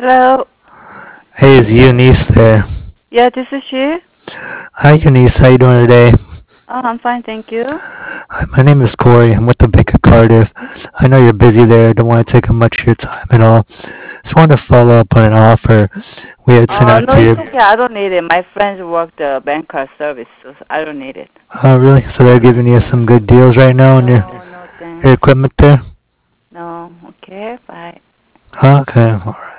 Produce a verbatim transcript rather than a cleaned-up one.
Hello. Hey, is Eunice there? Yeah, this is she. Hi, Eunice. How you doing today? Oh, I'm fine, thank you. Hi, my name is Corey. I'm with the Bank of Cardiff. I know you're busy there. Don't want to take up much of your time at all. Just wanted to follow up on an offer we had sent Oh, out no, to it's you. okay. I don't need it. My friends work the bank card service, so I don't need it. Oh, really? So they're giving you some good deals right now on your, No, no, your thanks. equipment there? No, okay, bye. Okay. All right.